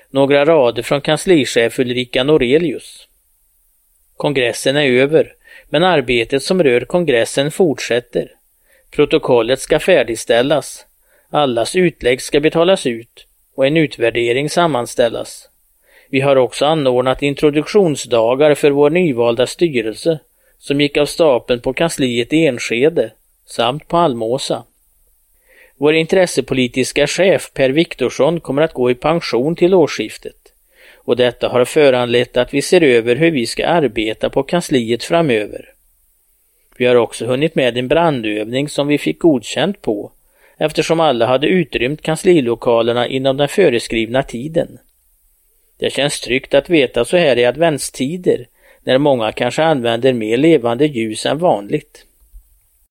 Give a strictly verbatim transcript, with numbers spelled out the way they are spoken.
Några rader från kanslichef Ulrika Norelius. Kongressen är över, men arbetet som rör kongressen fortsätter. Protokollet ska färdigställas. Allas utlägg ska betalas ut och en utvärdering sammanställas. Vi har också anordnat introduktionsdagar för vår nyvalda styrelse som gick av stapeln på kansliet i Enskede samt på Almåsa. Vår intressepolitiska chef Per Viktorsson kommer att gå i pension till årsskiftet och detta har föranlett att vi ser över hur vi ska arbeta på kansliet framöver. Vi har också hunnit med en brandövning som vi fick godkänt på eftersom alla hade utrymt kanslilokalerna inom den föreskrivna tiden. Det känns tryggt att veta så här i adventstider när många kanske använder mer levande ljus än vanligt.